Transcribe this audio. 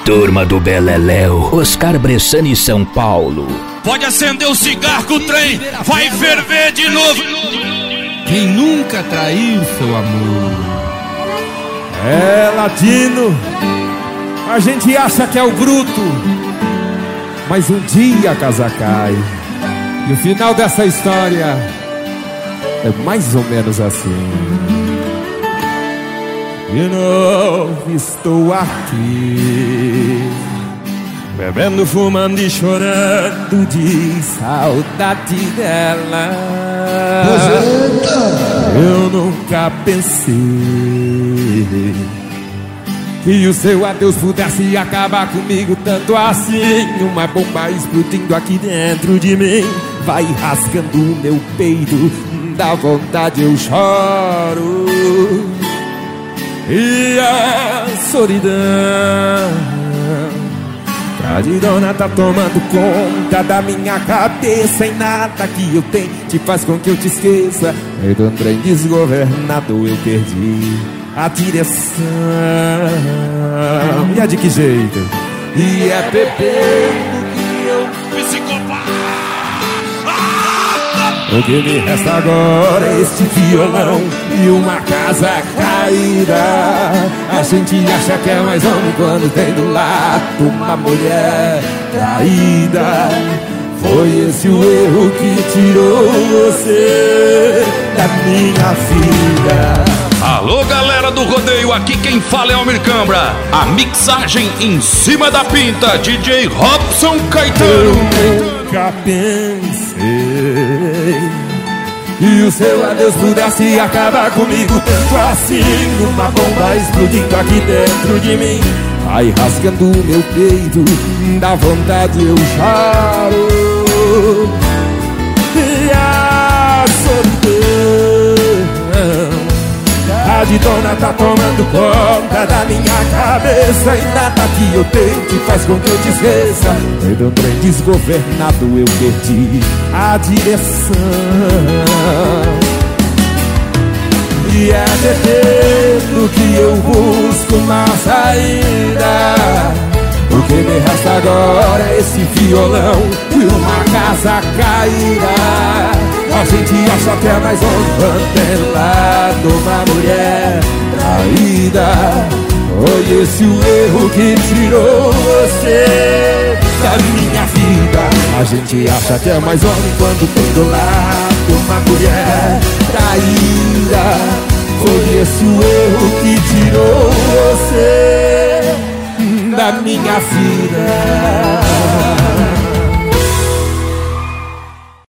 Turma do Beleléu, Oscar Bressani, São Paulo. Pode acender o cigarro que o trem vai ferver de novo. Quem nunca traiu seu amor? É latino, a gente acha que é o bruto, mas um dia a casa cai. E o final dessa história é mais ou menos assim. De novo estou aqui, bebendo, fumando e chorando de saudade dela. Eu nunca pensei que o seu adeus pudesse acabar comigo tanto assim. Uma bomba explodindo aqui dentro de mim vai rasgando o meu peito, dá vontade, eu choro. E a solidão Cadidona tá tomando conta da minha cabeça, e nada que eu tenho te faz com que eu te esqueça. Eu tô um trem desgovernado, eu perdi a direção. E é de que jeito? E é bebendo que eu o que me resta agora é este violão e uma casa caída. A gente acha que é mais homem quando tem do lado uma mulher traída. Foi esse o erro que tirou você da minha vida. Alô, galera do rodeio, aqui quem fala é Almir Cambra. A mixagem em cima da pinta, DJ Robson Caetano. Eu nunca pensei e o seu adeus pudesse acabar comigo tanto assim. Uma bomba explodindo aqui dentro de mim vai rasgando o meu peito, dá vontade, eu choro. E a solidão Cadidona tá tomando conta da minha cabeça, e nada que eu tente faz com que eu te esqueça. Eu um trem desgovernado, eu perdi a direção. E é bebendo que eu busco uma saída. O que me resta agora é esse violão e uma casa caída. A gente acha que é mais homem quando tem do lado uma mulher traída. Foi esse o erro que tirou você da minha vida. A gente acha que é mais homem quando tem do lado uma mulher traída. Foi esse o erro que tirou você da minha vida.